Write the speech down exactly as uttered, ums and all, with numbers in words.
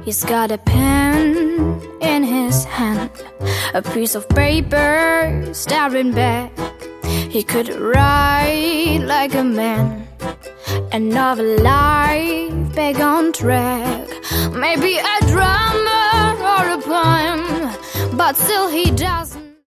He's got a pen in his hand, a piece of paper staring back. He could write like a man, another life back on track. Maybe a drama or a poem, but still he does